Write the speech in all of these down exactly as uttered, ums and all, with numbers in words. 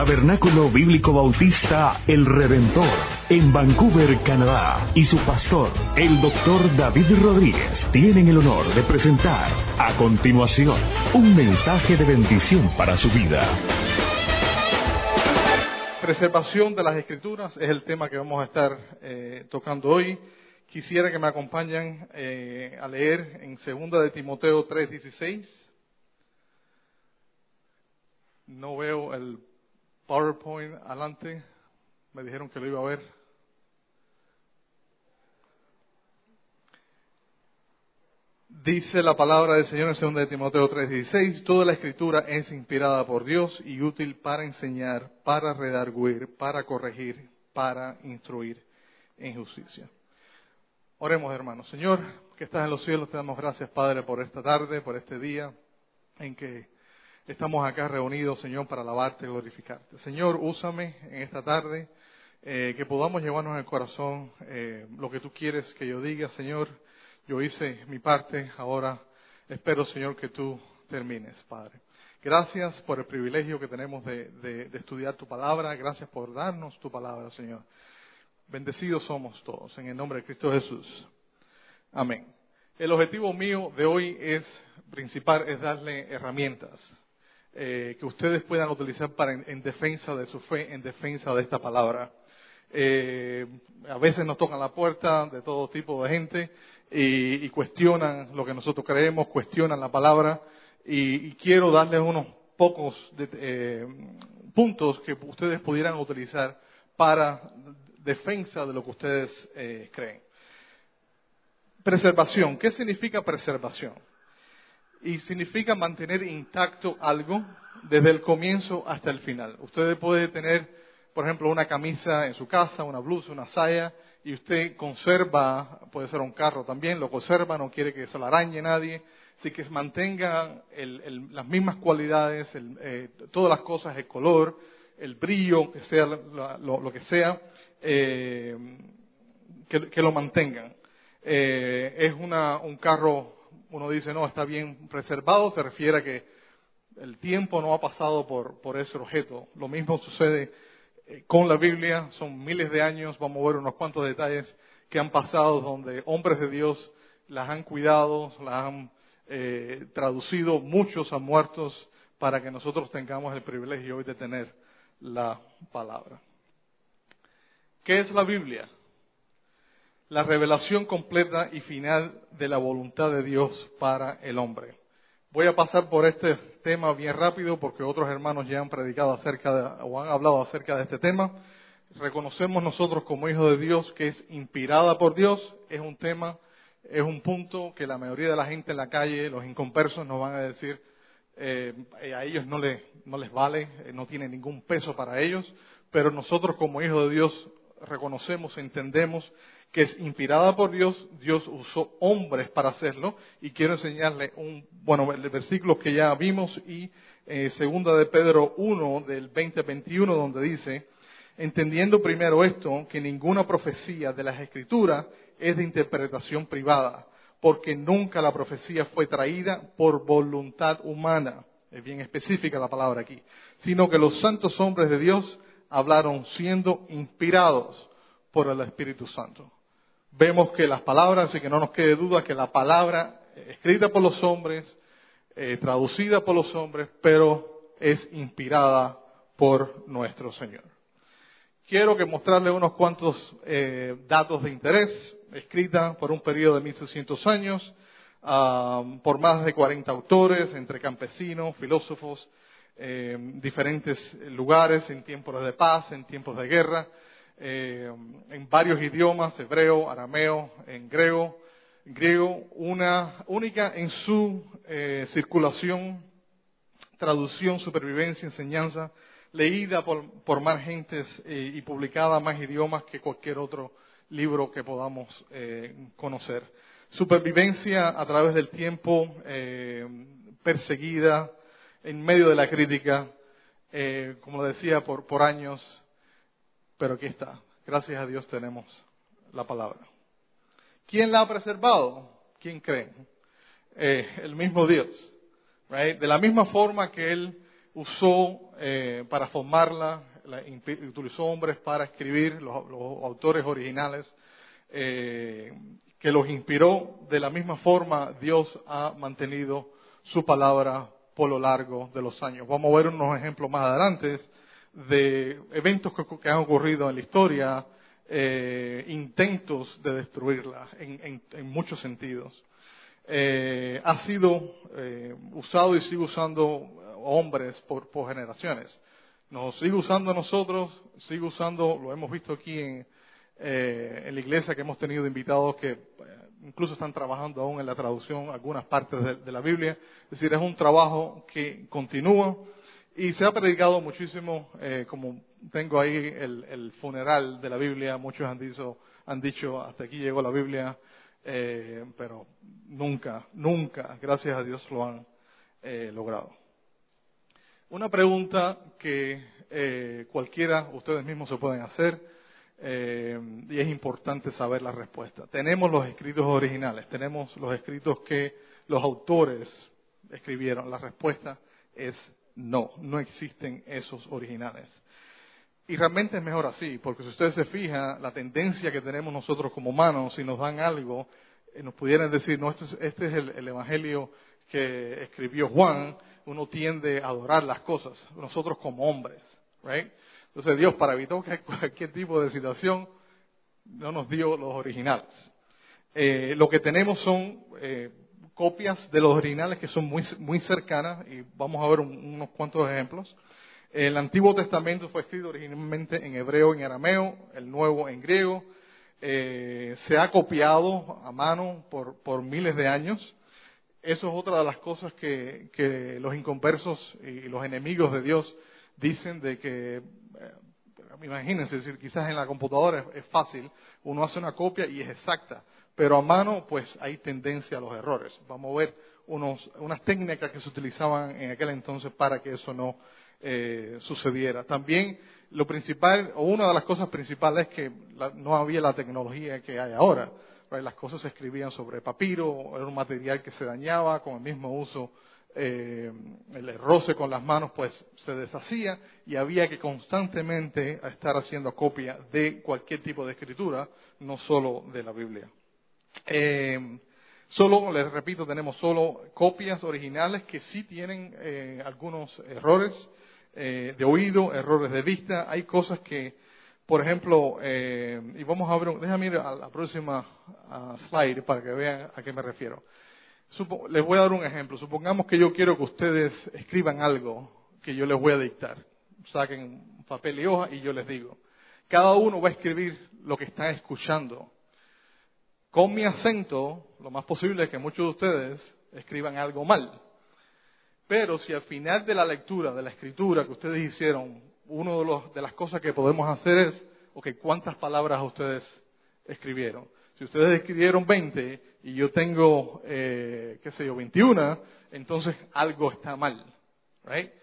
Tabernáculo Bíblico Bautista El Redentor, en Vancouver, Canadá, y su pastor, el doctor David Rodríguez, tienen el honor de presentar a continuación un mensaje de bendición para su vida. Preservación de las Escrituras es el tema que vamos a estar eh, tocando hoy. Quisiera que me acompañen eh, a leer en segunda de Timoteo tres dieciséis. No veo el PowerPoint adelante. Me dijeron que lo iba a ver. Dice la palabra del Señor en segunda de Timoteo tres dieciséis. Toda la Escritura es inspirada por Dios y útil para enseñar, para redarguir, para corregir, para instruir en justicia. Oremos, hermanos. Señor, que estás en los cielos, te damos gracias, Padre, por esta tarde, por este día en que estamos acá reunidos, Señor, para alabarte y glorificarte. Señor, úsame en esta tarde, eh, que podamos llevarnos en el corazón eh, lo que tú quieres que yo diga, Señor. Yo hice mi parte, ahora espero, Señor, que tú termines, Padre. Gracias por el privilegio que tenemos de, de, de estudiar tu palabra. Gracias por darnos tu palabra, Señor. Bendecidos somos todos, en el nombre de Cristo Jesús. Amén. El objetivo mío de hoy es, principal, es darle herramientas eh, que ustedes puedan utilizar para en, en defensa de su fe, en defensa de esta palabra. Eh, a veces nos tocan la puerta de todo tipo de gente y, y cuestionan lo que nosotros creemos, cuestionan la palabra y, y quiero darles unos pocos de, eh, puntos que ustedes pudieran utilizar para defensa de lo que ustedes eh, creen. Preservación. ¿Qué significa preservación? Y significa mantener intacto algo desde el comienzo hasta el final. Usted puede tener, por ejemplo, una camisa en su casa, una blusa, una saya, y usted conserva, puede ser un carro también, lo conserva, no quiere que se lo arañe nadie, así que mantenga el, el, las mismas cualidades, el, eh, todas las cosas, el color, el brillo, que sea lo, lo, lo que sea, eh, que, que lo mantengan. Eh, es una, un carro, uno dice, no, está bien preservado, se refiere a que el tiempo no ha pasado por, por ese objeto. Lo mismo sucede eh, con la Biblia, son miles de años, vamos a ver unos cuantos detalles que han pasado donde hombres de Dios las han cuidado, las han eh, traducido, muchos han muerto para que nosotros tengamos el privilegio hoy de tener la palabra. ¿Qué es la Biblia? La revelación completa y final de la voluntad de Dios para el hombre. Voy a pasar por este tema bien rápido porque otros hermanos ya han predicado acerca de, o han hablado acerca de este tema. Reconocemos nosotros como hijos de Dios que es inspirada por Dios. Es un tema, es un punto que la mayoría de la gente en la calle, los inconversos, nos van a decir, eh, a ellos no les, no les vale, eh, no tiene ningún peso para ellos. Pero nosotros como hijos de Dios reconocemos, entendemos que es inspirada por Dios. Dios usó hombres para hacerlo y quiero enseñarle un, bueno, el versículo que ya vimos y eh, segunda de Pedro uno del veinte al veintiuno donde dice, entendiendo primero esto, que ninguna profecía de las Escrituras es de interpretación privada, porque nunca la profecía fue traída por voluntad humana, es bien específica la palabra aquí, sino que los santos hombres de Dios hablaron siendo inspirados por el Espíritu Santo. Vemos que las palabras, y que no nos quede duda, que la palabra escrita por los hombres, eh, traducida por los hombres, pero es inspirada por nuestro Señor. Quiero que mostrarle unos cuantos eh, datos de interés, escrita por un periodo de mil seiscientos años, uh, por más de cuarenta autores, entre campesinos, filósofos, eh, diferentes lugares, en tiempos de paz, en tiempos de guerra, Eh, en varios idiomas, hebreo, arameo, en griego, griego, una única en su eh, circulación, traducción, supervivencia, enseñanza, leída por, por más gentes eh, y publicada en más idiomas que cualquier otro libro que podamos eh, conocer. Supervivencia a través del tiempo, eh, perseguida, en medio de la crítica, eh, como decía, por, por años. Pero aquí está. Gracias a Dios tenemos la palabra. ¿Quién la ha preservado? ¿Quién cree? Eh, el mismo Dios. Right? De la misma forma que Él usó eh, para formarla, la, utilizó hombres para escribir, los, los autores originales, eh, que los inspiró. De la misma forma, Dios ha mantenido su palabra por lo largo de los años. Vamos a ver unos ejemplos más adelante de eventos que, que han ocurrido en la historia, eh, intentos de destruirla en, en, en muchos sentidos. Eh, ha sido eh, usado y sigue usando hombres por, por generaciones. Nos sigue usando a nosotros, sigue usando, lo hemos visto aquí en, eh, en la iglesia, que hemos tenido invitados que eh, incluso están trabajando aún en la traducción algunas partes de, de la Biblia. Es decir, es un trabajo que continúa y se ha predicado muchísimo. Eh, como tengo ahí el, el funeral de la Biblia, muchos han dicho, han dicho hasta aquí llegó la Biblia, eh, pero nunca, nunca, gracias a Dios, lo han eh, logrado. Una pregunta que eh, cualquiera, ustedes mismos se pueden hacer, eh, y es importante saber la respuesta. Tenemos los escritos originales, tenemos los escritos que los autores escribieron. La respuesta es no, no existen esos originales. Y realmente es mejor así, porque si ustedes se fijan, la tendencia que tenemos nosotros como humanos, si nos dan algo, eh, nos pudieran decir, no, este es, este es el, el evangelio que escribió Juan. Uno tiende a adorar las cosas, nosotros como hombres, right? Entonces Dios, para evitar cualquier tipo de situación, no nos dio los originales. Eh, lo que tenemos son eh, copias de los originales que son muy, muy cercanas, y vamos a ver un, unos cuantos ejemplos. El Antiguo Testamento fue escrito originalmente en hebreo y en arameo, el Nuevo en griego. Eh, se ha copiado a mano por, por miles de años. Eso es otra de las cosas que, que los inconversos y los enemigos de Dios dicen, de que, eh, imagínense, es decir, quizás en la computadora es, es fácil, uno hace una copia y es exacta, pero a mano pues hay tendencia a los errores. Vamos a ver unos, unas técnicas que se utilizaban en aquel entonces para que eso no eh, sucediera. También lo principal, o una de las cosas principales, es que la, no había la tecnología que hay ahora. Las cosas se escribían sobre papiro, era un material que se dañaba con el mismo uso, eh, el roce con las manos pues se deshacía, y había que constantemente estar haciendo copia de cualquier tipo de escritura, no solo de la Biblia. Eh, solo, les repito, tenemos solo copias originales que sí tienen eh, algunos errores eh, de oído, errores de vista. Hay cosas que, por ejemplo, eh, y vamos a ver, déjame ir a la próxima uh, slide para que vean a qué me refiero. Supo, les voy a dar un ejemplo. Supongamos que yo quiero que ustedes escriban algo que yo les voy a dictar. Saquen papel y hoja y yo les digo. Cada uno va a escribir lo que está escuchando. Con mi acento, lo más posible es que muchos de ustedes escriban algo mal. Pero si al final de la lectura, de la escritura que ustedes hicieron, una de, los, de las cosas que podemos hacer es, ok, ¿cuántas palabras ustedes escribieron? Si ustedes escribieron veinte y yo tengo, eh, qué sé yo, veintiuno, entonces algo está mal, right?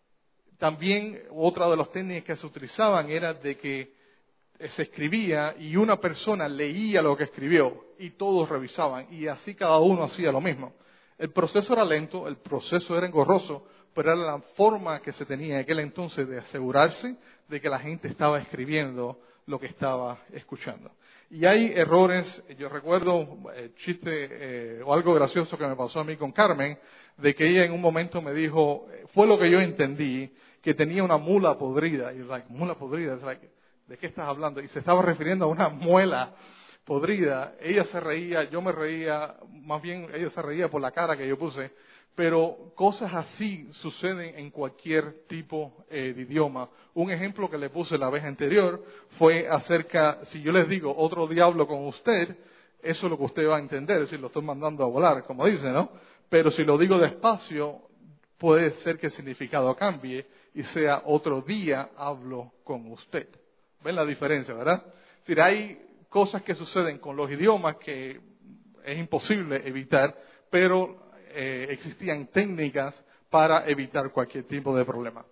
También otra de las técnicas que se utilizaban era de que se escribía y una persona leía lo que escribió y todos revisaban, y así cada uno hacía lo mismo. El proceso era lento, el proceso era engorroso, pero era la forma que se tenía en aquel entonces de asegurarse de que la gente estaba escribiendo lo que estaba escuchando. Y hay errores. Yo recuerdo el chiste eh, o algo gracioso que me pasó a mí con Carmen, de que ella en un momento me dijo, fue lo que yo entendí, que tenía una mula podrida. Y yo, like, mula podrida, like, ¿de qué estás hablando? Y se estaba refiriendo a una muela podrida. Ella se reía, yo me reía, más bien ella se reía por la cara que yo puse. Pero cosas así suceden en cualquier tipo eh, de idioma. Un ejemplo que le puse la vez anterior fue acerca, si yo les digo otro diablo con usted, eso es lo que usted va a entender, es decir, lo estoy mandando a volar, como dice, ¿no? Pero si lo digo despacio, puede ser que el significado cambie y sea otro día hablo con usted. ¿Ven la diferencia, verdad? Es decir, hay cosas que suceden con los idiomas que es imposible evitar, pero Eh, existían técnicas para evitar cualquier tipo de problema.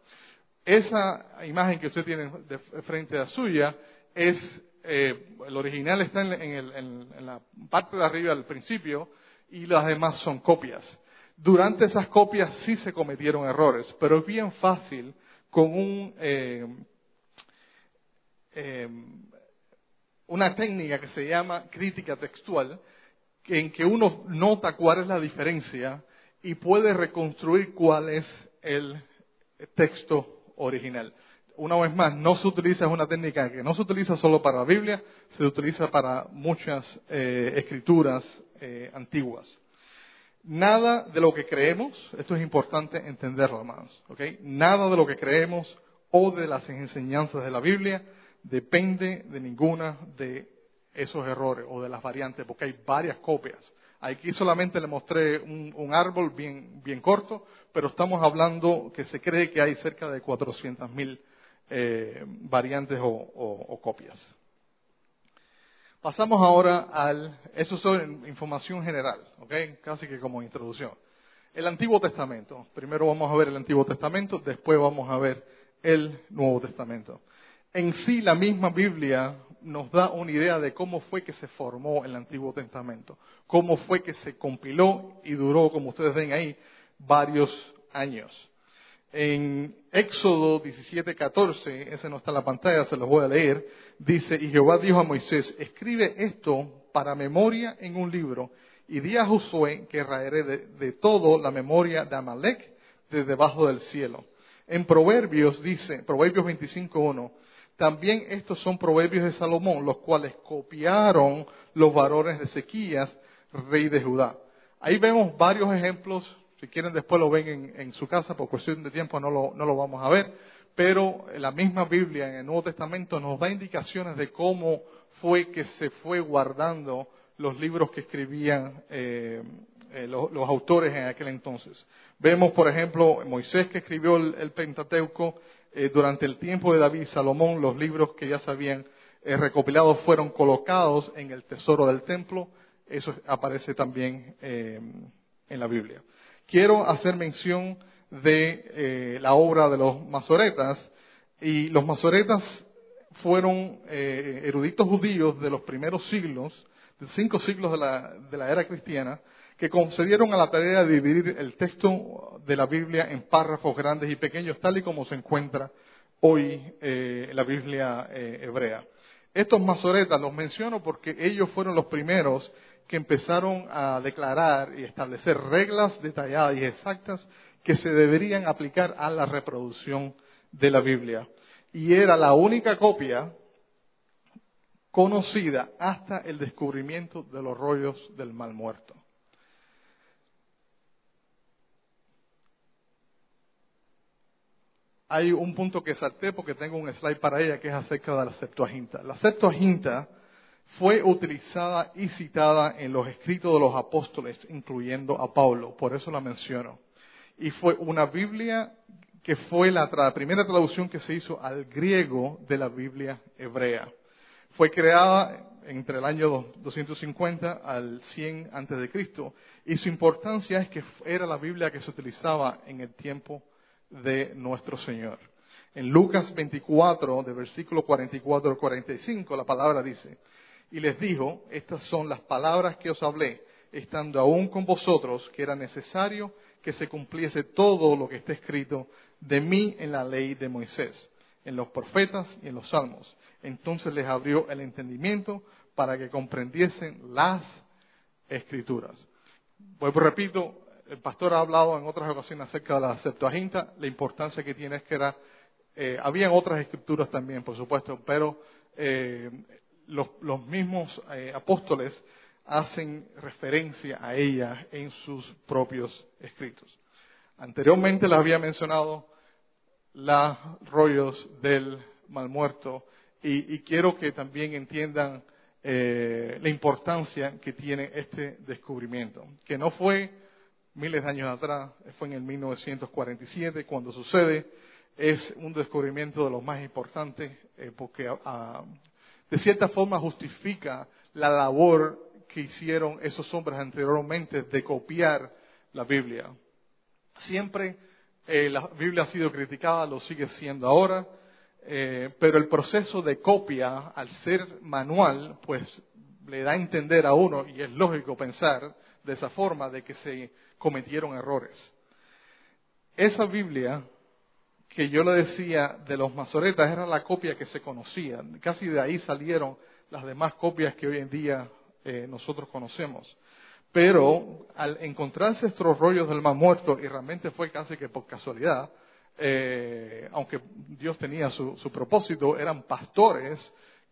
Esa imagen que usted tiene de frente a suya es, eh, el original está en, en, el, en, en la parte de arriba al principio y las demás son copias. Durante esas copias sí se cometieron errores, pero es bien fácil con un, eh, eh, una técnica que se llama crítica textual, en que uno nota cuál es la diferencia y puede reconstruir cuál es el texto original. Una vez más, no se utiliza, es una técnica que no se utiliza solo para la Biblia, se utiliza para muchas eh, escrituras eh, antiguas. Nada de lo que creemos, esto es importante entenderlo, hermanos, ¿ok? Nada de lo que creemos o de las enseñanzas de la Biblia depende de ninguna de esos errores o de las variantes, porque hay varias copias. Aquí solamente le mostré un, un árbol bien, bien corto, pero estamos hablando que se cree que hay cerca de cuatrocientas mil eh, variantes o, o, o copias. Pasamos ahora al, eso es información general, ¿ok? Casi que como introducción. El Antiguo Testamento. Primero vamos a ver el Antiguo Testamento, después vamos a ver el Nuevo Testamento. En sí, la misma Biblia nos da una idea de cómo fue que se formó el Antiguo Testamento, cómo fue que se compiló y duró, como ustedes ven ahí, varios años. En Éxodo diecisiete catorce, ese no está en la pantalla, se los voy a leer, dice, y Jehová dijo a Moisés, escribe esto para memoria en un libro, y di a Josué que raeré de, de todo la memoria de Amalek de debajo del cielo. En Proverbios dice, Proverbios veinticinco uno, también estos son proverbios de Salomón, los cuales copiaron los varones de Ezequías, rey de Judá. Ahí vemos varios ejemplos. Si quieren después lo ven en, en su casa, por cuestión de tiempo no lo, no lo vamos a ver. Pero la misma Biblia en el Nuevo Testamento nos da indicaciones de cómo fue que se fue guardando los libros que escribían eh, eh, los, los autores en aquel entonces. Vemos, por ejemplo, Moisés que escribió el, el Pentateuco, eh, durante el tiempo de David y Salomón, los libros que ya se habían eh, recopilado fueron colocados en el tesoro del templo. Eso aparece también eh, en la Biblia. Quiero hacer mención de eh, la obra de los masoretas, y los masoretas fueron eh, eruditos judíos de los primeros siglos, de cinco siglos de la, de la era cristiana, que concedieron a la tarea de dividir el texto de la Biblia en párrafos grandes y pequeños, tal y como se encuentra hoy eh, en la Biblia eh, hebrea. Estos masoretas los menciono porque ellos fueron los primeros que empezaron a declarar y establecer reglas detalladas y exactas que se deberían aplicar a la reproducción de la Biblia. Y era la única copia conocida hasta el descubrimiento de los rollos del Mar Muerto. Hay un punto que salté porque tengo un slide para ella que es acerca de la Septuaginta. La Septuaginta fue utilizada y citada en los escritos de los apóstoles, incluyendo a Pablo, por eso la menciono. Y fue una Biblia que fue la tra- primera traducción que se hizo al griego de la Biblia hebrea. Fue creada entre el año doscientos cincuenta al cien antes de Cristo, y su importancia es que era la Biblia que se utilizaba en el tiempo de nuestro Señor. En Lucas veinticuatro, de versículo cuarenta y cuatro al cuarenta y cinco, la palabra dice, y les dijo, estas son las palabras que os hablé, estando aún con vosotros, que era necesario que se cumpliese todo lo que está escrito de mí en la ley de Moisés, en los profetas y en los salmos. Entonces les abrió el entendimiento para que comprendiesen las escrituras. Pues repito, el pastor ha hablado en otras ocasiones acerca de la Septuaginta, la importancia que tiene es que era, eh, habían otras escrituras también, por supuesto, pero eh, los, los mismos eh, apóstoles hacen referencia a ella en sus propios escritos. Anteriormente les había mencionado los rollos del Mar Muerto, y, y quiero que también entiendan eh, la importancia que tiene este descubrimiento, que no fue miles de años atrás, fue en el mil novecientos cuarenta y siete cuando sucede. Es un descubrimiento de los más importantes eh, porque uh, de cierta forma justifica la labor que hicieron esos hombres anteriormente de copiar la Biblia. Siempre eh, la Biblia ha sido criticada, lo sigue siendo ahora, eh, pero el proceso de copia, al ser manual, pues le da a entender a uno, y es lógico pensar, de esa forma, de que se cometieron errores. Esa Biblia que yo le decía de los masoretas era la copia que se conocía. Casi de ahí salieron las demás copias que hoy en día eh, nosotros conocemos. Pero al encontrarse estos rollos del Mar Muerto, y realmente fue casi que por casualidad, eh, aunque Dios tenía su, su propósito, eran pastores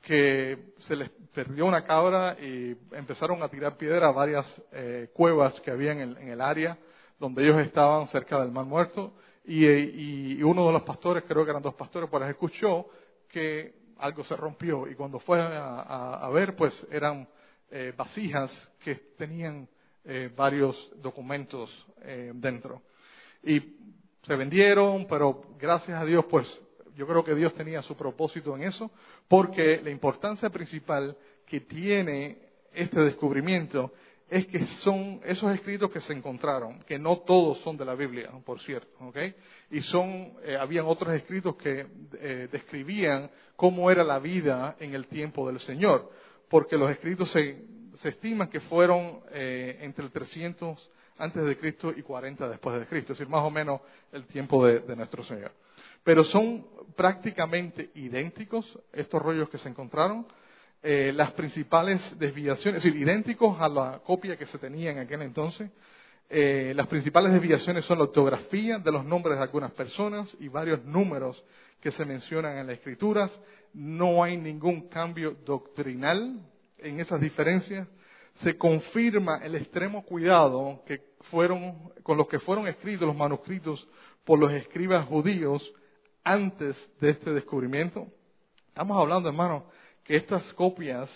que se les perdió una cabra y empezaron a tirar piedra a varias eh, cuevas que había en, en el área donde ellos estaban cerca del Mar Muerto. Y, y, y uno de los pastores, creo que eran dos pastores, pues escuchó que algo se rompió. Y cuando fue a, a, a ver, pues eran eh, vasijas que tenían eh, varios documentos eh, dentro. Y se vendieron, pero gracias a Dios, pues yo creo que Dios tenía su propósito en eso, porque la importancia principal que tiene este descubrimiento es que son esos escritos que se encontraron, que no todos son de la Biblia, por cierto, ¿ok? Y son, eh, habían otros escritos que eh, describían cómo era la vida en el tiempo del Señor, porque los escritos se, se estima que fueron eh, entre el trescientos antes de Cristo y cuarenta después de Cristo, es decir, más o menos el tiempo de, de nuestro Señor. Pero son prácticamente idénticos estos rollos que se encontraron. Eh, las principales desviaciones, es decir, idénticos a la copia que se tenía en aquel entonces. Eh, las principales desviaciones son la ortografía de los nombres de algunas personas y varios números que se mencionan en las Escrituras. No hay ningún cambio doctrinal en esas diferencias. Se confirma el extremo cuidado que fueron, con los que fueron escritos los manuscritos por los escribas judíos antes de este descubrimiento. Estamos hablando, hermanos, que estas copias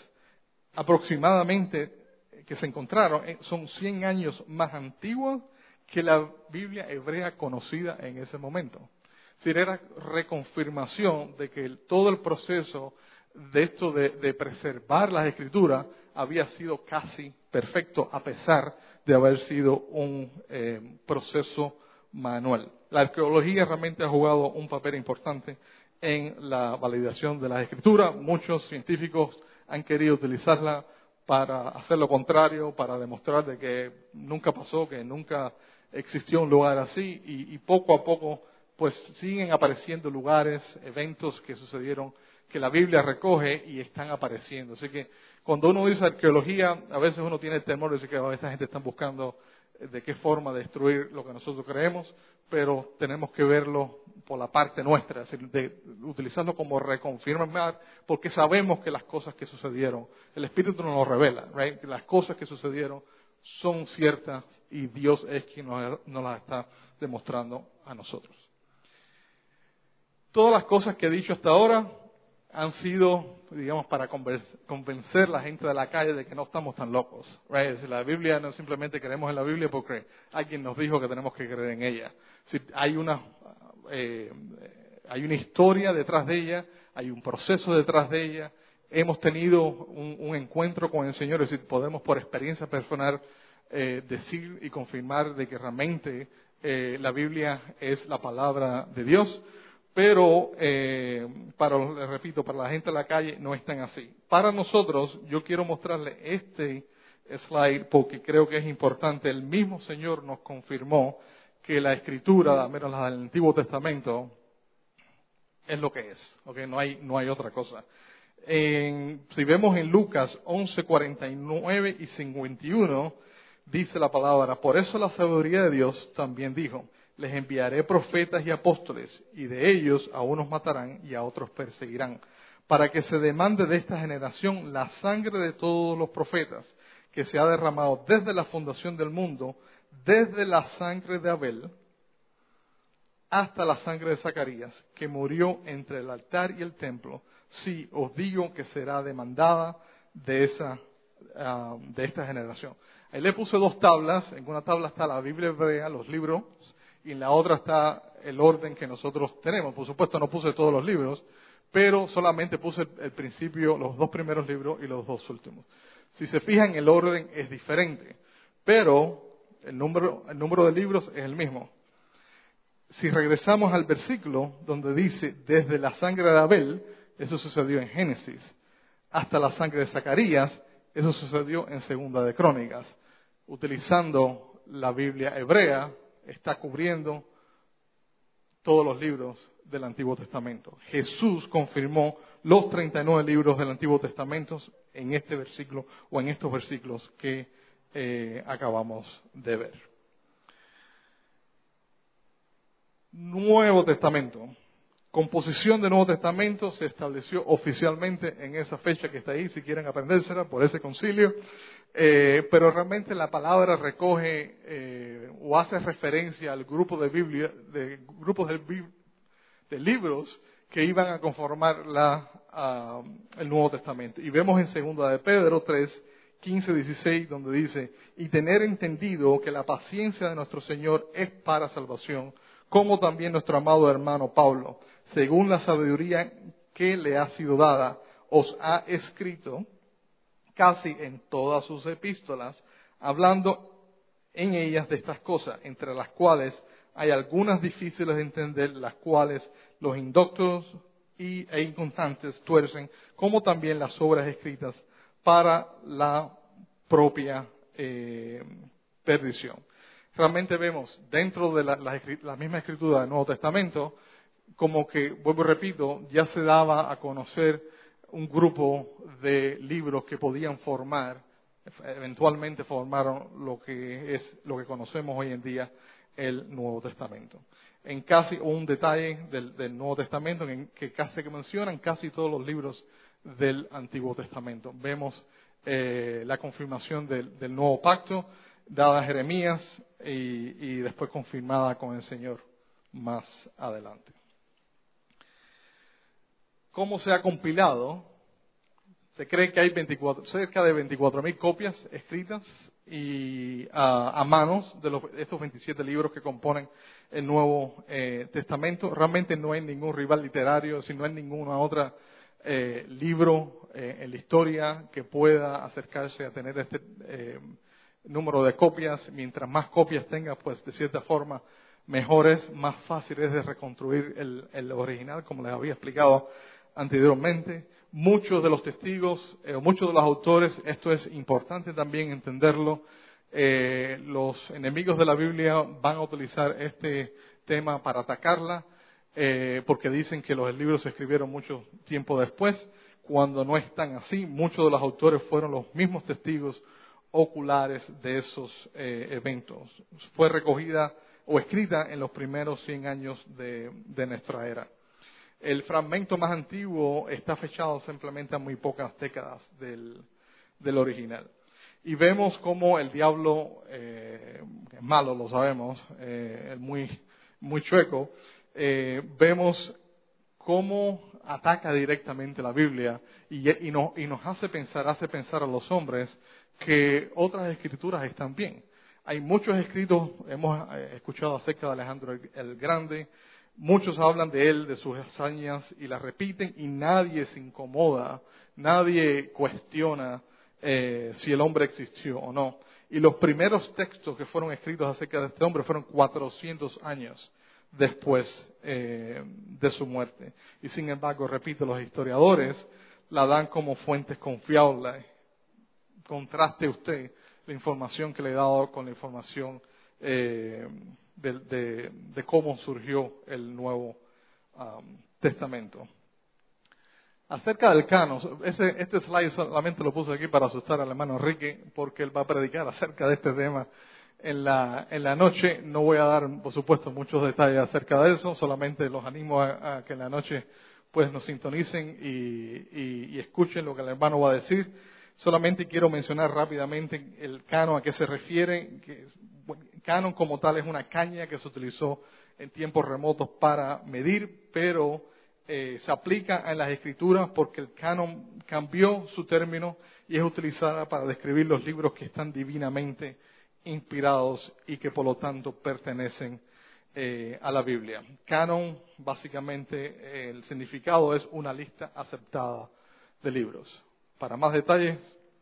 aproximadamente que se encontraron son cien años más antiguas que la Biblia hebrea conocida en ese momento. Es decir, era reconfirmación de que el, todo el proceso de esto de, de preservar las Escrituras había sido casi perfecto, a pesar de haber sido un eh, proceso manual. La arqueología realmente ha jugado un papel importante en la validación de las Escrituras. Muchos científicos han querido utilizarla para hacer lo contrario, para demostrar de que nunca pasó, que nunca existió un lugar así, y, y poco a poco pues siguen apareciendo lugares, eventos que sucedieron, que la Biblia recoge y están apareciendo. Así que cuando uno dice arqueología, a veces uno tiene el temor de decir que oh, esta gente está buscando de qué forma destruir lo que nosotros creemos, pero tenemos que verlo por la parte nuestra, es decir, de utilizarlo como reconfirmar, porque sabemos que las cosas que sucedieron, el Espíritu nos lo revela, right? Que las cosas que sucedieron son ciertas y Dios es quien nos, nos las está demostrando a nosotros. Todas las cosas que he dicho hasta ahora han sido, digamos, para convencer a la gente de la calle de que no estamos tan locos. Right? Es decir, la Biblia no simplemente creemos en la Biblia porque alguien nos dijo que tenemos que creer en ella. Es decir, hay una, eh, hay una historia detrás de ella, hay un proceso detrás de ella. Hemos tenido un, un encuentro con el Señor, es decir, podemos por experiencia personal eh, decir y confirmar de que realmente eh, la Biblia es la palabra de Dios. Pero, eh, para, les repito, para la gente de la calle no es tan así. Para nosotros, yo quiero mostrarles este slide porque creo que es importante. El mismo Señor nos confirmó que la Escritura, al menos la del Antiguo Testamento, es lo que es. ¿Okay? No hay, no hay otra cosa. En, si vemos en Lucas once, cuarenta y nueve y cincuenta y uno, dice la palabra, por eso la sabiduría de Dios también dijo, les enviaré profetas y apóstoles, y de ellos a unos matarán y a otros perseguirán, para que se demande de esta generación la sangre de todos los profetas, que se ha derramado desde la fundación del mundo, desde la sangre de Abel hasta la sangre de Zacarías, que murió entre el altar y el templo. Sí, os digo que será demandada de, esa, uh, de esta generación. Ahí le puse dos tablas. En una tabla está la Biblia hebrea, los libros, y en la otra está el orden que nosotros tenemos. Por supuesto no puse todos los libros, pero solamente puse el, el principio, los dos primeros libros y los dos últimos. Si se fijan, el orden es diferente, pero el número, el número de libros es el mismo. Si regresamos al versículo donde dice, desde la sangre de Abel, eso sucedió en Génesis, hasta la sangre de Zacarías, eso sucedió en Segunda de Crónicas. utilizando la Biblia hebrea, está cubriendo todos los libros del Antiguo Testamento. Jesús confirmó los treinta y nueve libros del Antiguo Testamento en este versículo o en estos versículos que eh, acabamos de ver. Nuevo Testamento. Composición del Nuevo Testamento se estableció oficialmente en esa fecha que está ahí, si quieren aprendérsela, por ese concilio. Eh, pero realmente la palabra recoge eh, o hace referencia al grupo de Biblia, de grupos de, de libros que iban a conformar la, uh, el Nuevo Testamento. Y vemos en segunda de Pedro tres, quince, dieciséis, donde dice, y tener entendido que la paciencia de nuestro Señor es para salvación, como también nuestro amado hermano Pablo, según la sabiduría que le ha sido dada, os ha escrito casi en todas sus epístolas, hablando en ellas de estas cosas, entre las cuales hay algunas difíciles de entender, las cuales los indoctos y, e inconstantes tuercen, como también las obras escritas para la propia eh, perdición. Realmente vemos dentro de la, la, la misma escritura del Nuevo Testamento, como que, vuelvo y repito, ya se daba a conocer un grupo de libros que podían formar, eventualmente formaron lo que es lo que conocemos hoy en día el Nuevo Testamento. En casi un detalle del, del Nuevo Testamento en que casi que mencionan casi todos los libros del Antiguo Testamento. Vemos eh, la confirmación del, del nuevo pacto dada a Jeremías y, y después confirmada con el Señor más adelante. ¿Cómo se ha compilado? Se cree que hay veinticuatro, cerca de veinticuatro mil copias escritas y a, a manos de los, estos veintisiete libros que componen el Nuevo eh, Testamento. Realmente no hay ningún rival literario, si no hay ninguna otra eh, libro eh, en la historia que pueda acercarse a tener este eh, número de copias. Mientras más copias tenga, pues de cierta forma mejores, más fácil es de reconstruir el, el original, como les había explicado anteriormente. Muchos de los testigos, eh, muchos de los autores, esto es importante también entenderlo, eh, los enemigos de la Biblia van a utilizar este tema para atacarla, eh, porque dicen que los libros se escribieron mucho tiempo después, cuando no es tan así. Muchos de los autores fueron los mismos testigos oculares de esos eh, eventos. Fue recogida o escrita en los primeros cien años de, de nuestra era. El fragmento más antiguo está fechado simplemente a muy pocas décadas del, del original. Y vemos cómo el diablo, eh, es malo, lo sabemos, eh, es muy, muy chueco, eh, vemos cómo ataca directamente la Biblia y, y, no, y nos hace pensar, hace pensar a los hombres que otras escrituras están bien. Hay muchos escritos, hemos escuchado acerca de Alejandro el, el Grande. Muchos hablan de él, de sus hazañas, y las repiten, y nadie se incomoda, nadie cuestiona eh, si el hombre existió o no. Y los primeros textos que fueron escritos acerca de este hombre fueron cuatrocientos años después eh, de su muerte. Y sin embargo, repito, los historiadores la dan como fuentes confiables. Contraste usted la información que le he dado con la información eh, De, de, de cómo surgió el Nuevo um, Testamento. Acerca del canon, ese, este slide solamente lo puse aquí para asustar al hermano Enrique, porque él va a predicar acerca de este tema en la, en la noche. No voy a dar, por supuesto, muchos detalles acerca de eso, solamente los animo a, a que en la noche pues nos sintonicen y, y, y escuchen lo que el hermano va a decir. Solamente quiero mencionar rápidamente el canon, a qué se refiere. Que, canon como tal es una caña que se utilizó en tiempos remotos para medir, pero eh, se aplica en las escrituras porque el canon cambió su término y es utilizada para describir los libros que están divinamente inspirados y que por lo tanto pertenecen eh, a la Biblia. Canon, básicamente, eh, el significado es una lista aceptada de libros. Para más detalles,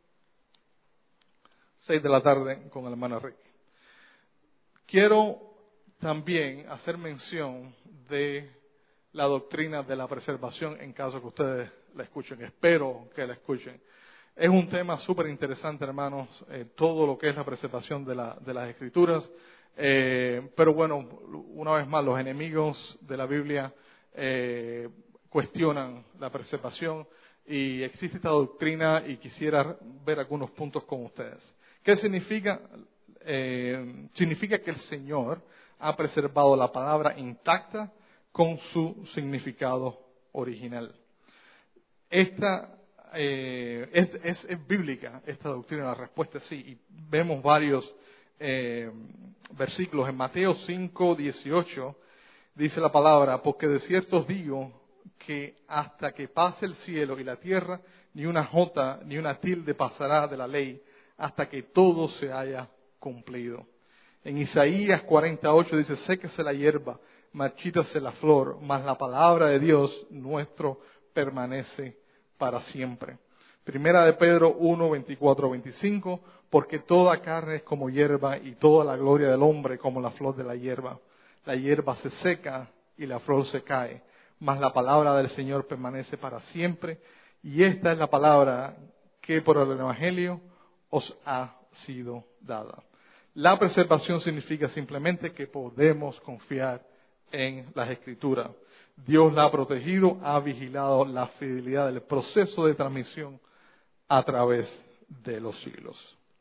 seis de la tarde con el hermano Rick. Quiero también hacer mención de la doctrina de la preservación en caso que ustedes la escuchen. Espero que la escuchen. Es un tema súper interesante, hermanos, eh, todo lo que es la preservación de, la, de las Escrituras. Eh, pero bueno, una vez más, los enemigos de la Biblia eh, cuestionan la preservación y existe esta doctrina y quisiera ver algunos puntos con ustedes. ¿Qué significa? Eh, significa que el Señor ha preservado la palabra intacta con su significado original. Esta eh, es, es, es bíblica, esta doctrina, la respuesta es sí. Y vemos varios eh, versículos. En Mateo cinco, dieciocho dice la palabra, porque de cierto os digo que hasta que pase el cielo y la tierra, ni una jota ni una tilde pasará de la ley, hasta que todo se haya cumplido. En Isaías cuarenta y ocho dice, séquese la hierba, marchítase la flor, mas la palabra de Dios nuestro permanece para siempre. Primera de Pedro uno, veinticuatro, veinticinco, porque toda carne es como hierba y toda la gloria del hombre como la flor de la hierba. La hierba se seca y la flor se cae, mas la palabra del Señor permanece para siempre. Y esta es la palabra que por el Evangelio os ha sido dada. La preservación significa simplemente que podemos confiar en las Escrituras. Dios la ha protegido, ha vigilado la fidelidad del proceso de transmisión a través de los siglos.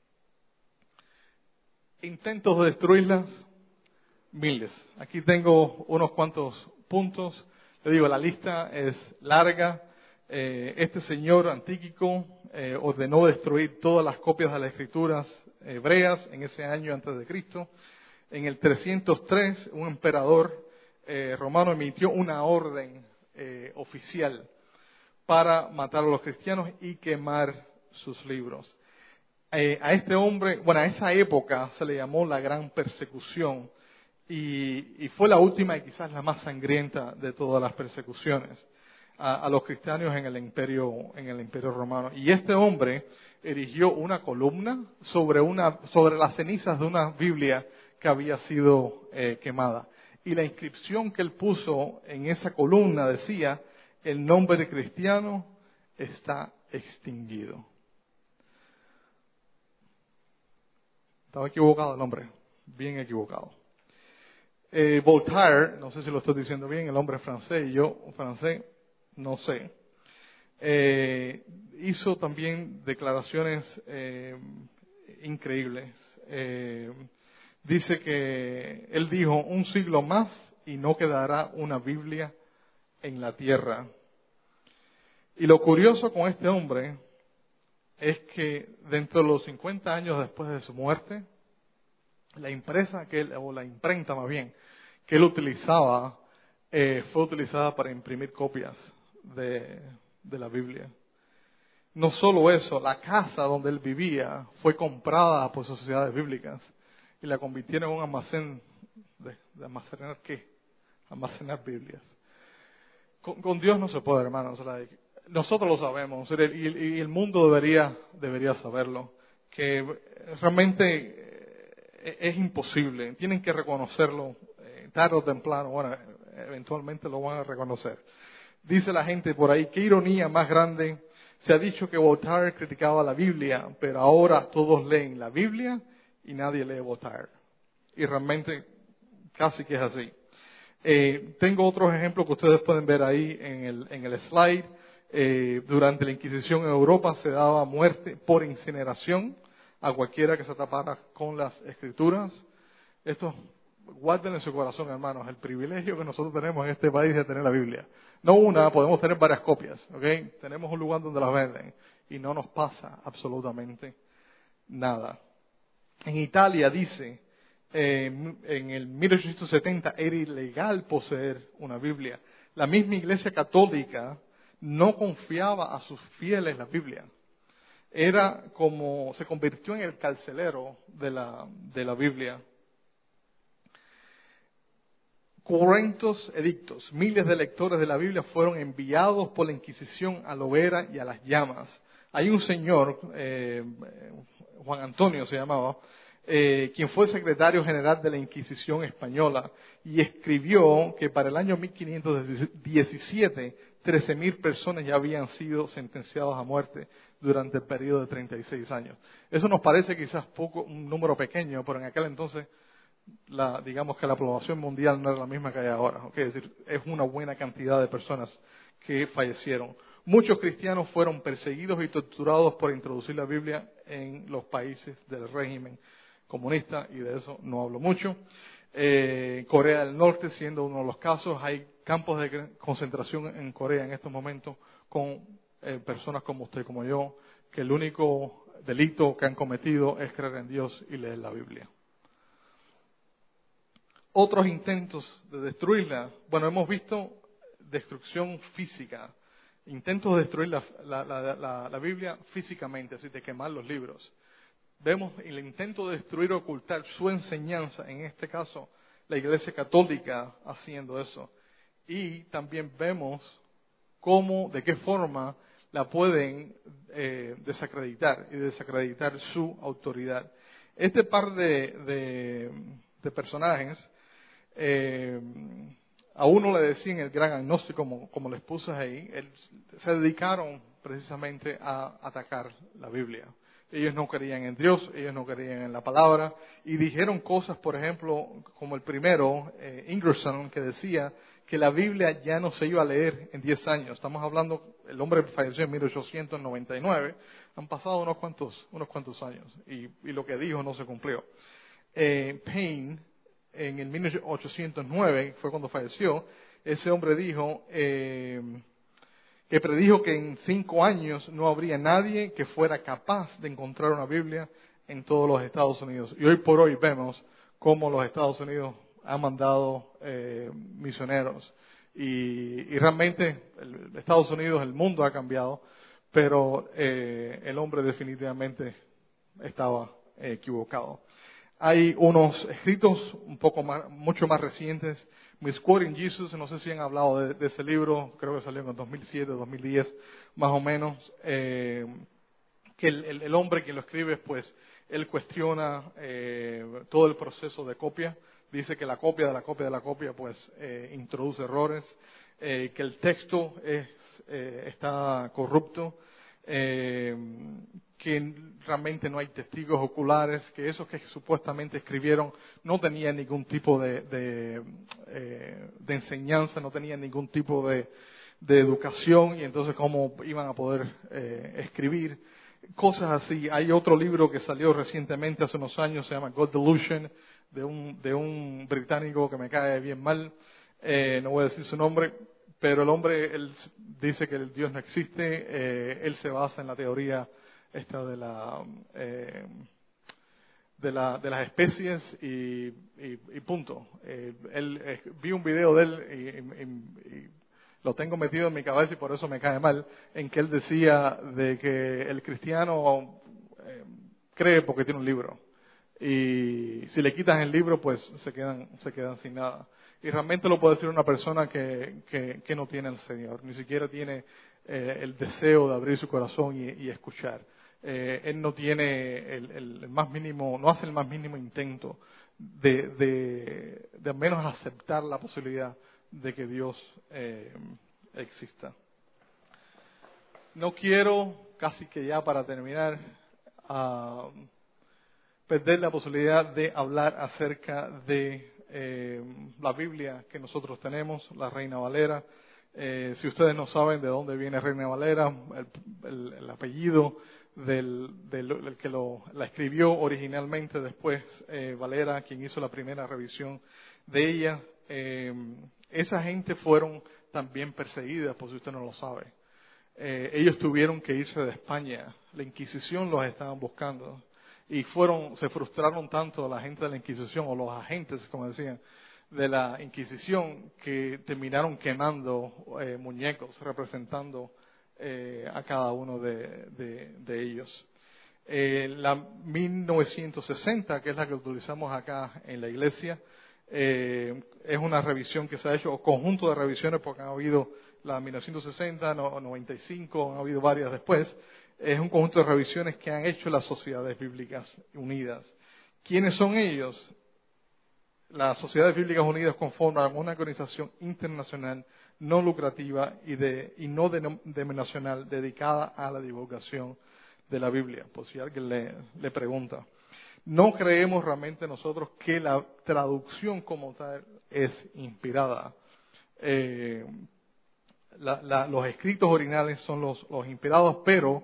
Intentos de destruirlas, miles. Aquí tengo unos cuantos puntos. Le digo, la lista es larga. Eh, este señor Antíquico eh, ordenó destruir todas las copias de las Escrituras hebreas en ese año antes de Cristo. En el trescientos tres, un emperador eh, romano emitió una orden eh, oficial para matar a los cristianos y quemar sus libros. Eh, a este hombre, bueno, a esa época se le llamó la Gran Persecución y, y fue la última y quizás la más sangrienta de todas las persecuciones a, a los cristianos en el imperio, en el imperio romano. Y este hombre erigió una columna sobre, una, sobre las cenizas de una Biblia que había sido eh, quemada. Y la inscripción que él puso en esa columna decía, el nombre de cristiano está extinguido. Estaba equivocado el hombre, bien equivocado. Eh, Voltaire, no sé si lo estoy diciendo bien, el hombre francés, y yo francés, no sé. Eh, hizo también declaraciones eh, increíbles. Eh, dice que él dijo, un siglo más y no quedará una Biblia en la tierra. Y lo curioso con este hombre es que dentro de los cincuenta años después de su muerte, la impresa que él, o la imprenta más bien, que él utilizaba, eh, fue utilizada para imprimir copias de, de la Biblia. No solo eso, la casa donde él vivía fue comprada por sociedades bíblicas y la convirtieron en un almacén de, de almacenar ¿qué? Almacenar Biblias. Con, con Dios no se puede, hermanos. Nosotros lo sabemos y, y el mundo debería, debería saberlo, que realmente es imposible. Tienen que reconocerlo eh, tarde o temprano. Bueno, eventualmente lo van a reconocer. Dice la gente por ahí, qué ironía más grande. Se ha dicho que Voltaire criticaba la Biblia, pero ahora todos leen la Biblia y nadie lee Voltaire. Y realmente casi que es así. Eh, tengo otros ejemplos que ustedes pueden ver ahí en el, en el slide. Eh, durante la Inquisición en Europa se daba muerte por incineración a cualquiera que se tapara con las Escrituras. Esto, guarden en su corazón, hermanos, el privilegio que nosotros tenemos en este país de tener la Biblia. No una, podemos tener varias copias, ¿ok? Tenemos un lugar donde las venden y no nos pasa absolutamente nada. En Italia dice, eh, en el mil ochocientos setenta era ilegal poseer una Biblia. La misma Iglesia Católica no confiaba a sus fieles la Biblia. Era como, se convirtió en el carcelero de la, de la Biblia. Cuarentos edictos, miles de lectores de la Biblia fueron enviados por la Inquisición a la hoguera y a las llamas. Hay un señor, eh, Juan Antonio se llamaba, eh, quien fue secretario general de la Inquisición española, y escribió que para el año mil quinientos diecisiete, trece mil personas ya habían sido sentenciadas a muerte durante el periodo de treinta y seis años. Eso nos parece quizás poco, un número pequeño, pero en aquel entonces, la, digamos que la población mundial no era la misma que hay ahora. ¿Okay? Es decir, es una buena cantidad de personas que fallecieron. Muchos cristianos fueron perseguidos y torturados por introducir la Biblia en los países del régimen comunista, y de eso no hablo mucho. Eh, Corea del Norte siendo uno de los casos, hay campos de concentración en Corea en estos momentos con eh, personas como usted, como yo, que el único delito que han cometido es creer en Dios y leer la Biblia. Otros intentos de destruirla, bueno, hemos visto destrucción física, intentos de destruir la, la, la, la, la Biblia físicamente, así de quemar los libros. Vemos el intento de destruir o ocultar su enseñanza, en este caso la Iglesia Católica haciendo eso. Y también vemos cómo, de qué forma la pueden eh, desacreditar y desacreditar su autoridad. Este par de, de, de personajes, eh, a uno le decían el gran agnóstico, como, como les puse ahí, él, se dedicaron precisamente a atacar la Biblia. Ellos no creían en Dios, ellos no creían en la palabra, y dijeron cosas, por ejemplo, como el primero, eh, Ingerson, que decía que la Biblia ya no se iba a leer en diez años. Estamos hablando, el hombre falleció en mil ochocientos noventa y nueve, han pasado unos cuantos, unos cuantos años, y, y lo que dijo no se cumplió. Eh, Payne, en el mil ochocientos nueve, fue cuando falleció, ese hombre dijo... Eh, que predijo que en cinco años no habría nadie que fuera capaz de encontrar una Biblia en todos los Estados Unidos. Y hoy por hoy vemos cómo los Estados Unidos han mandado eh, misioneros. Y, y realmente el, Estados Unidos, el mundo ha cambiado, pero eh, el hombre definitivamente estaba eh, equivocado. Hay unos escritos un poco más, mucho más recientes, Misquoting Jesus, no sé si han hablado de, de ese libro, creo que salió en el dos mil siete, dos mil diez, más o menos, eh, que el, el, el hombre que lo escribe, pues, él cuestiona eh, todo el proceso de copia, dice que la copia de la copia de la copia, pues, eh, introduce errores, eh, que el texto es, eh, está corrupto, eh, que realmente no hay testigos oculares, que esos que supuestamente escribieron no tenían ningún tipo de, de, eh, de enseñanza, no tenían ningún tipo de, de educación, y entonces cómo iban a poder eh, escribir, cosas así. Hay otro libro que salió recientemente, hace unos años, se llama God Delusion, de un, de un británico que me cae bien mal, eh, no voy a decir su nombre, pero el hombre, él dice que el Dios no existe, eh, él se basa en la teoría esta de la eh, de la de las especies y, y, y punto. Eh, él eh, vi un video de él y, y, y lo tengo metido en mi cabeza y por eso me cae mal, en que él decía de que el cristiano eh, cree porque tiene un libro, y si le quitas el libro pues se quedan se quedan sin nada. Y realmente lo puede decir una persona que, que, que no tiene al Señor, ni siquiera tiene eh, el deseo de abrir su corazón y, y escuchar. Eh, él no tiene el, el más mínimo, no hace el más mínimo intento de, de, de al menos aceptar la posibilidad de que Dios eh, exista. No quiero, casi que ya para terminar, uh, perder la posibilidad de hablar acerca de eh, la Biblia que nosotros tenemos, la Reina Valera. Eh, si ustedes no saben de dónde viene Reina Valera, el, el, el apellido del, del, del que lo, la escribió originalmente, después eh, Valera, quien hizo la primera revisión de ella. Eh, esa gente fueron también perseguidas, por si usted no lo sabe. Eh, ellos tuvieron que irse de España. La Inquisición los estaban buscando. Y fueron, se frustraron tanto la gente de la Inquisición, o los agentes, como decían, de la Inquisición, que terminaron quemando eh, muñecos representando eh, a cada uno de, de, de ellos. Eh, la mil novecientos sesenta, que es la que utilizamos acá en la iglesia, eh, es una revisión que se ha hecho, o conjunto de revisiones, porque han habido la mil novecientos sesenta, no, noventa y cinco, han habido varias después. Es un conjunto de revisiones que han hecho las sociedades bíblicas unidas. ¿Quiénes son ellos? Las Sociedades Bíblicas Unidas conforman una organización internacional no lucrativa y, de, y no denominacional dedicada a la divulgación de la Biblia, por si alguien le, le pregunta. No creemos realmente nosotros que la traducción como tal es inspirada. Eh, la, la, los escritos originales son los, los inspirados, pero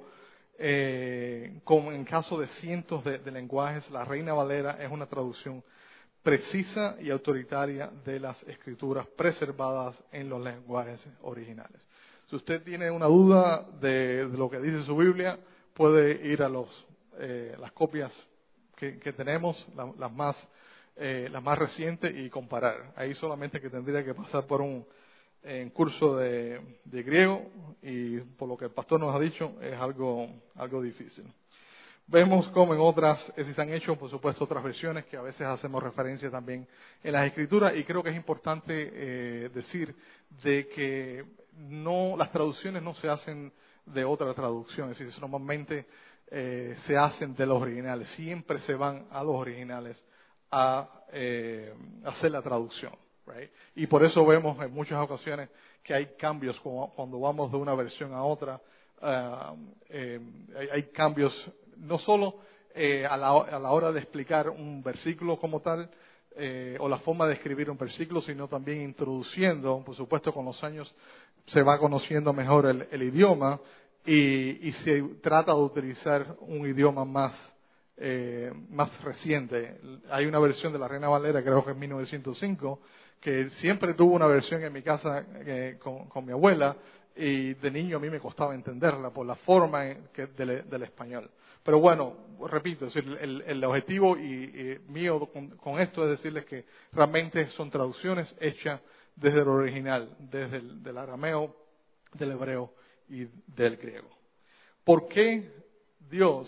eh, como en caso de cientos de, de lenguajes, la Reina Valera es una traducción precisa y autoritaria de las escrituras preservadas en los lenguajes originales. Si usted tiene una duda de, de lo que dice su Biblia, puede ir a los, eh, las copias que, que tenemos, la, las, más, eh, las más recientes, y comparar. Ahí solamente que tendría que pasar por un eh, curso de, de griego, y por lo que el pastor nos ha dicho, es algo, algo difícil. Vemos como en otras, eh, se han hecho, por supuesto, otras versiones que a veces hacemos referencia también en las Escrituras, y creo que es importante eh, decir de que no, las traducciones no se hacen de otra traducción, es decir, normalmente eh, se hacen de los originales, siempre se van a los originales a eh, hacer la traducción, right? Y por eso vemos en muchas ocasiones que hay cambios cuando vamos de una versión a otra, uh, eh, hay, hay cambios. No solo eh, a, la, a la hora de explicar un versículo como tal, eh, o la forma de escribir un versículo, sino también introduciendo, por supuesto con los años se va conociendo mejor el, el idioma, y, y se trata de utilizar un idioma más, eh, más reciente. Hay una versión de la Reina Valera, creo que en mil novecientos cinco, que siempre tuvo una versión en mi casa eh, con, con mi abuela, y de niño a mí me costaba entenderla por la forma que, del, del español. Pero bueno, repito, es decir, el, el objetivo y, y mío con, con esto es decirles que realmente son traducciones hechas desde el original, desde el del arameo, del hebreo y del griego. ¿Por qué Dios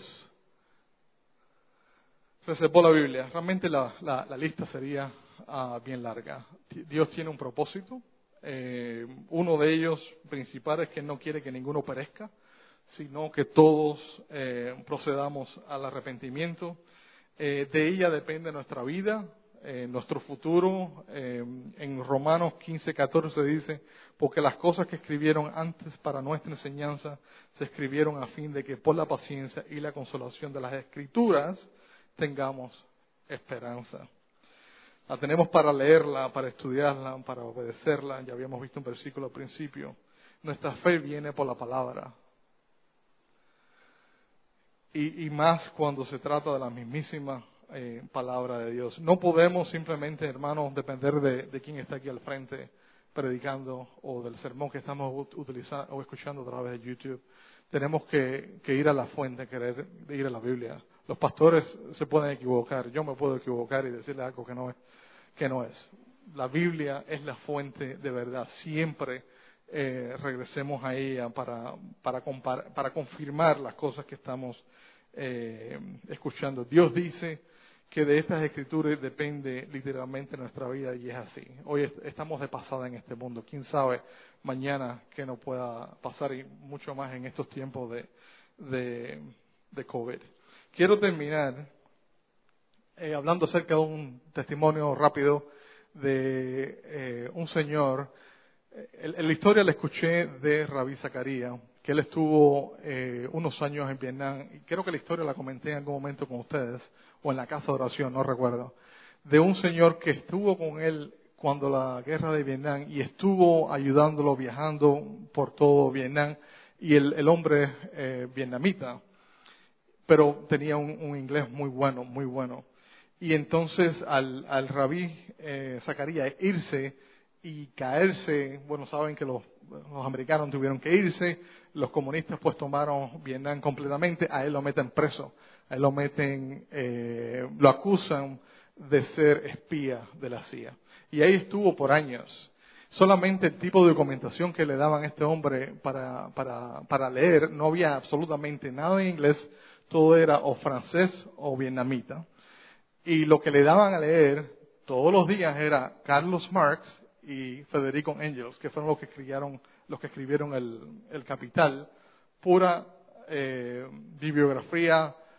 reservó la Biblia? Realmente la, la, la lista sería uh, bien larga. Dios tiene un propósito. Eh, uno de ellos principal es que no quiere que ninguno perezca, sino que todos eh, procedamos al arrepentimiento. Eh, de ella depende nuestra vida, eh, nuestro futuro. Eh, en Romanos quince, catorce dice, porque las cosas que escribieron antes para nuestra enseñanza se escribieron a fin de que por la paciencia y la consolación de las Escrituras tengamos esperanza. La tenemos para leerla, para estudiarla, para obedecerla. Ya habíamos visto un versículo al principio. Nuestra fe viene por la palabra. Y, y más cuando se trata de la mismísima eh, palabra de Dios. No podemos simplemente, hermanos, depender de, de quién está aquí al frente predicando, o del sermón que estamos utilizando o escuchando a través de YouTube. Tenemos que, que ir a la fuente, querer ir a la Biblia. Los pastores se pueden equivocar, yo me puedo equivocar y decirle algo que no es. Que no es. La Biblia es la fuente de verdad. Siempre eh, regresemos a ella para, para, compar, para confirmar las cosas que estamos eh, escuchando. Dios dice que de estas escrituras depende literalmente nuestra vida, y es así. Hoy est- estamos de pasada en este mundo. ¿Quién sabe mañana qué nos pueda pasar, y mucho más en estos tiempos de, de, de COVID? Quiero terminar eh, hablando acerca de un testimonio rápido de eh, un señor. En, en la historia la escuché de Rabí Zacarías, que él estuvo eh, unos años en Vietnam, y creo que la historia la comenté en algún momento con ustedes, o en la casa de oración, no recuerdo, de un señor que estuvo con él cuando la guerra de Vietnam, y estuvo ayudándolo viajando por todo Vietnam, y el, el hombre eh, vietnamita, pero tenía un, un inglés muy bueno, muy bueno. Y entonces al, al Rabí eh, Zacarías irse y caerse, bueno, saben que los, los americanos tuvieron que irse, los comunistas pues tomaron Vietnam completamente, a él lo meten preso, a él lo meten, eh, lo acusan de ser espía de la C I A. Y ahí estuvo por años. Solamente el tipo de documentación que le daban a este hombre para, para, para leer, no había absolutamente nada en inglés, todo era o francés o vietnamita. Y lo que le daban a leer todos los días era Carlos Marx y Federico Engels, que fueron los que escribieron, los que escribieron el, el Capital, pura eh, bibliografía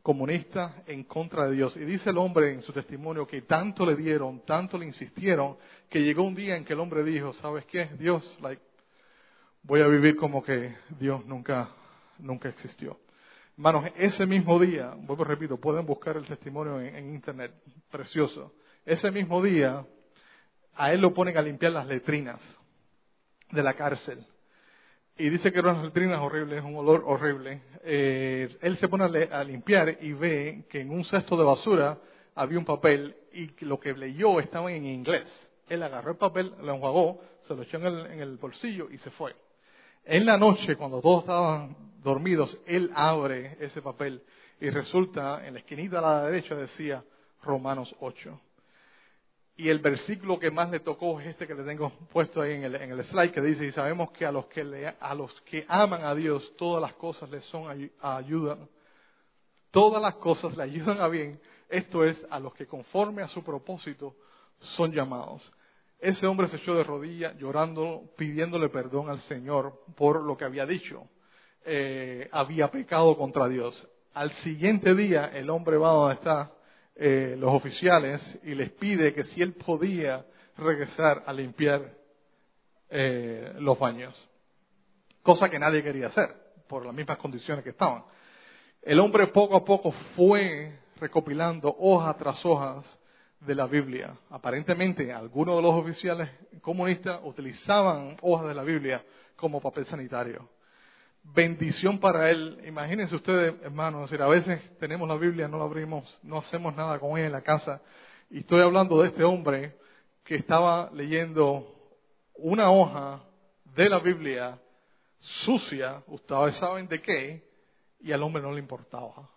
comunista en contra de Dios. Y dice el hombre en su testimonio que tanto le dieron, tanto le insistieron, que llegó un día en que el hombre dijo, ¿sabes qué? Dios, like, voy a vivir como que Dios nunca, nunca existió. Hermanos, ese mismo día, vuelvo y repito, pueden buscar el testimonio en, en internet, precioso. Ese mismo día, a él lo ponen a limpiar las letrinas de la cárcel. Y dice que eran unas letrinas horribles, un olor horrible. Eh, él se pone a, le- a limpiar y ve que en un cesto de basura había un papel y que lo que leyó estaba en inglés. Él agarró el papel, lo enjuagó, se lo echó en el, en el bolsillo y se fue. En la noche, cuando todos estaban dormidos, él abre ese papel y resulta, en la esquinita a la derecha decía Romanos ocho. Y el versículo que más le tocó es este que le tengo puesto ahí en el, en el slide, que dice, y sabemos que a los que, le, a los que aman a Dios, todas las cosas les son ay- ayudan. Todas las cosas le ayudan a bien. Esto es, a los que conforme a su propósito son llamados. Ese hombre se echó de rodillas llorando, pidiéndole perdón al Señor por lo que había dicho. Eh, había pecado contra Dios. Al siguiente día, el hombre va donde está eh, los oficiales y les pide que si él podía regresar a limpiar eh, los baños. Cosa que nadie quería hacer, por las mismas condiciones que estaban. El hombre poco a poco fue recopilando hoja tras hojas de la Biblia. Aparentemente, algunos de los oficiales comunistas utilizaban hojas de la Biblia como papel sanitario. Bendición para él. Imagínense ustedes, hermanos, es decir, a veces tenemos la Biblia, no la abrimos, no hacemos nada con ella en la casa. Y estoy hablando de este hombre que estaba leyendo una hoja de la Biblia sucia, ustedes saben de qué, y al hombre no le importaba.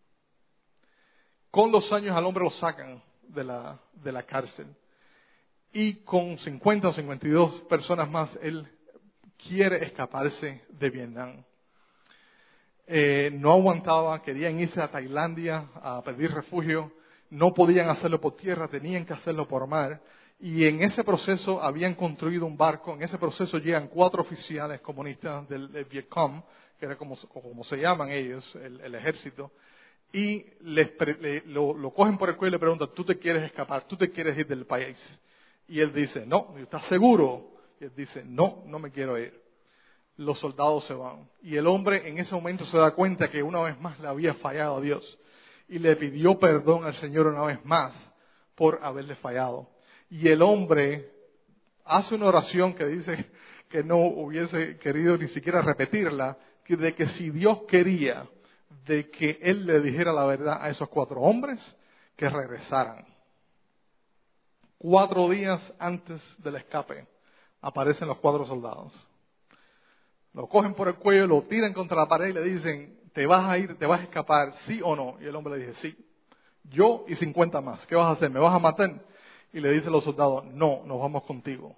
Con los años al hombre lo sacan de la, de la cárcel. Y con cincuenta o cincuenta y dos personas más, él quiere escaparse de Vietnam. Eh, no aguantaba, querían irse a Tailandia a pedir refugio. No podían hacerlo por tierra, tenían que hacerlo por mar. Y en ese proceso habían construido un barco. En ese proceso llegan cuatro oficiales comunistas del, del Vietcong, que era como, como se llaman ellos, el, el ejército. Y les pre, le, lo, lo cogen por el cuello y le preguntan, ¿tú te quieres escapar? ¿Tú te quieres ir del país? Y él dice, no. ¿Estás seguro? Y él dice, no, no me quiero ir. Los soldados se van. Y el hombre en ese momento se da cuenta que una vez más le había fallado a Dios. Y le pidió perdón al Señor una vez más por haberle fallado. Y el hombre hace una oración que dice que no hubiese querido ni siquiera repetirla, que de que si Dios quería de que él le dijera la verdad a esos cuatro hombres, que regresaran. Cuatro días antes del escape, aparecen los cuatro soldados. Lo cogen por el cuello, lo tiran contra la pared y le dicen, ¿te vas a ir, te vas a escapar, sí o no? Y el hombre le dice, sí. Yo y cincuenta más, ¿qué vas a hacer? ¿Me vas a matar? Y le dicen los soldados, no, nos vamos contigo.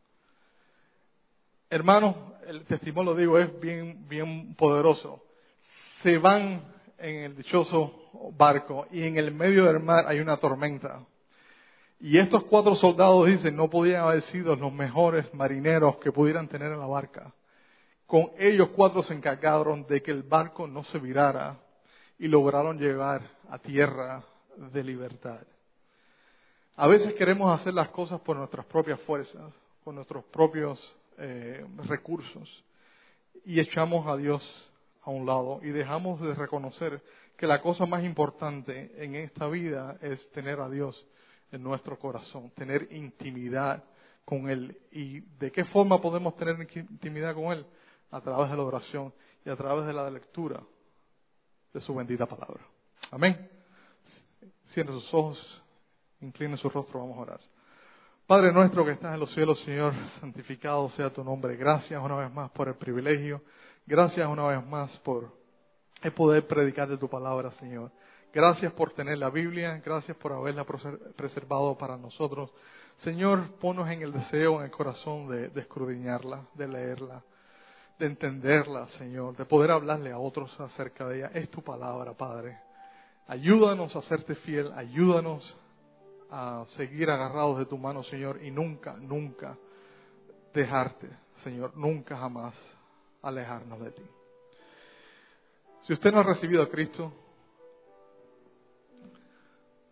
Hermanos, el testimonio, lo digo, es bien, bien poderoso. Se van en el dichoso barco y en el medio del mar hay una tormenta. Y estos cuatro soldados dicen, no podían haber sido los mejores marineros que pudieran tener en la barca. Con ellos cuatro se encargaron de que el barco no se virara y lograron llegar a tierra de libertad. A veces queremos hacer las cosas por nuestras propias fuerzas, por nuestros propios eh, recursos y echamos a Dios a un lado y dejamos de reconocer que la cosa más importante en esta vida es tener a Dios en nuestro corazón, tener intimidad con Él. ¿Y de qué forma podemos tener intimidad con Él? A través de la oración y a través de la lectura de su bendita palabra. Amén. Cierre sus ojos, incline su rostro, vamos a orar. Padre nuestro que estás en los cielos, Señor, santificado sea tu nombre. Gracias una vez más por el privilegio. Gracias una vez más por el poder predicar de tu palabra, Señor. Gracias por tener la Biblia. Gracias por haberla preservado para nosotros. Señor, ponnos en el deseo, en el corazón de, de escudriñarla, de leerla, de entenderla, Señor, de poder hablarle a otros acerca de ella. Es tu palabra, Padre. Ayúdanos a serte fiel, ayúdanos a seguir agarrados de tu mano, Señor, y nunca, nunca dejarte, Señor, nunca jamás alejarnos de ti. Si usted no ha recibido a Cristo,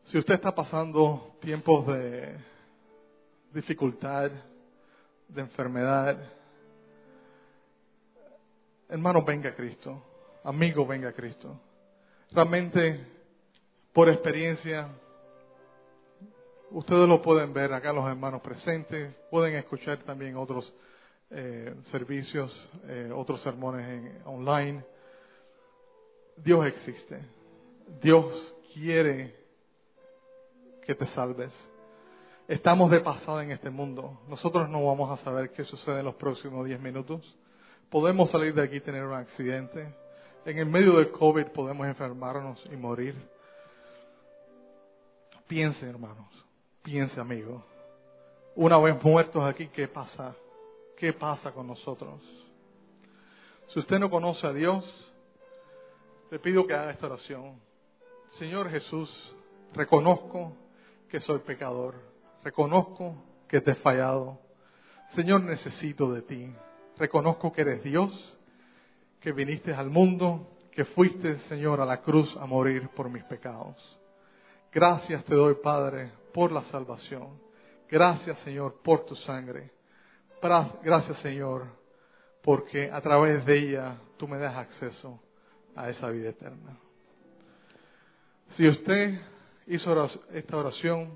Si usted está pasando tiempos de dificultad, de enfermedad, hermano, venga a Cristo. Amigo, venga a Cristo. Realmente, por experiencia, ustedes lo pueden ver acá, los hermanos presentes, pueden escuchar también otros eh, servicios, eh, otros sermones en, online. Dios existe. Dios quiere que te salves. Estamos de pasada en este mundo. Nosotros no vamos a saber qué sucede en los próximos diez minutos. Podemos salir de aquí y tener un accidente. En el medio del COVID podemos enfermarnos y morir. Piense, hermanos. Piense, amigo. Una vez muertos aquí, ¿qué pasa? ¿Qué pasa con nosotros? Si usted no conoce a Dios, le pido que haga esta oración. Señor Jesús, reconozco que soy pecador. Reconozco que te he fallado. Señor, necesito de ti. Reconozco que eres Dios, que viniste al mundo, que fuiste, Señor, a la cruz a morir por mis pecados. Gracias te doy, Padre, por la salvación. Gracias, Señor, por tu sangre. Gracias, Señor, porque a través de ella tú me das acceso a esa vida eterna. Si usted hizo esta oración,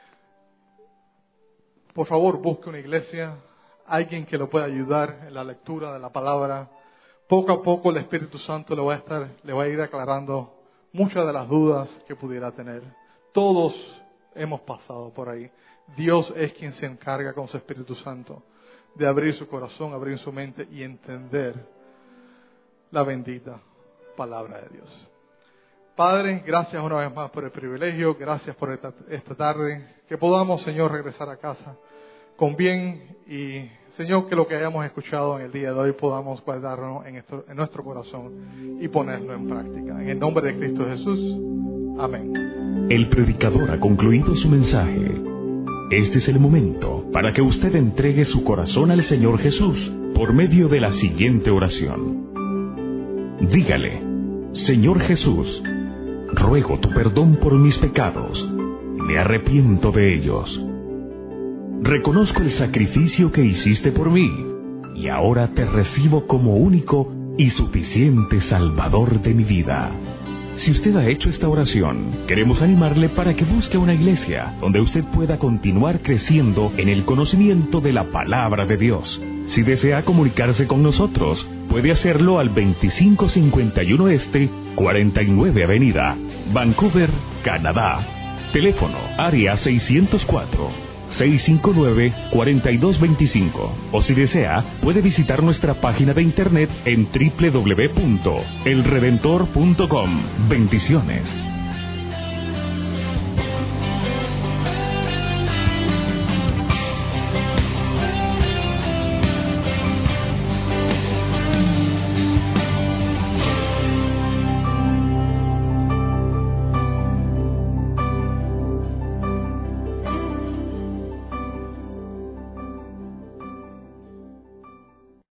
por favor busque una iglesia, alguien que lo pueda ayudar en la lectura de la palabra. Poco a poco el Espíritu Santo le va a estar, le va a ir aclarando muchas de las dudas que pudiera tener. Todos hemos pasado por ahí. Dios es quien se encarga con su Espíritu Santo de abrir su corazón, abrir su mente y entender la bendita palabra de Dios. Padre, gracias una vez más por el privilegio, gracias por esta, esta tarde, que podamos, Señor, regresar a casa con bien y, Señor, que lo que hayamos escuchado en el día de hoy podamos guardarlo en, esto, en nuestro corazón y ponerlo en práctica. En el nombre de Cristo Jesús, amén. El predicador ha concluido su mensaje. Este es el momento para que usted entregue su corazón al Señor Jesús por medio de la siguiente oración. Dígale: Señor Jesús, ruego tu perdón por mis pecados. Me arrepiento de ellos. Reconozco el sacrificio que hiciste por mí y ahora te recibo como único y suficiente Salvador de mi vida. Si usted ha hecho esta oración, queremos animarle para que busque una iglesia donde usted pueda continuar creciendo en el conocimiento de la palabra de Dios. Si desea comunicarse con nosotros, puede hacerlo al veinticinco cincuenta y uno Este, cuarenta y nueve Avenida, Vancouver, Canadá. Teléfono área seiscientos cuatro, seiscientos cincuenta y nueve, cuarenta y dos veinticinco. O si desea, puede visitar nuestra página de internet en doble u doble u doble u punto el redentor punto com. Bendiciones.